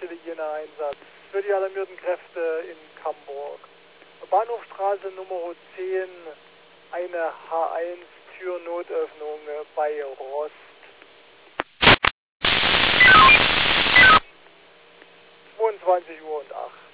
bitte Jena-Einsatz für die alarmierten Kräfte in Camburg. Bahnhofstraße Nummer 10, eine H1-Türnotöffnung bei Rost. 22 Uhr und 8.